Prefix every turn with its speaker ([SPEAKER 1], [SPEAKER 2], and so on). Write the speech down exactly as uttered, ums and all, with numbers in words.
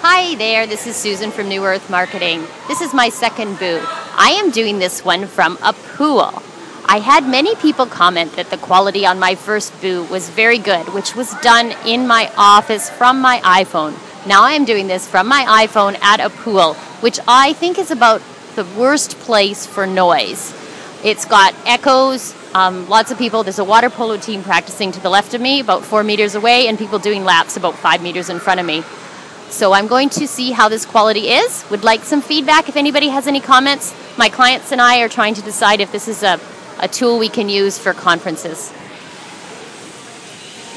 [SPEAKER 1] Hi there, this is Susan from New Earth Marketing. This is my second booth. I am doing this one from a pool. I had many people comment that the quality on my first booth was very good, which was done in my office from my iPhone. Now I am doing this from my iPhone at a pool, which I think is about the worst place for noise. It's got echoes, um, lots of people. There's a water polo team practicing to the left of me, about four meters away, and people doing laps about five meters in front of me. So I'm going to see how this quality is. Would like some feedback if anybody has any comments. My clients and I are trying to decide if this is a, a tool we can use for conferences.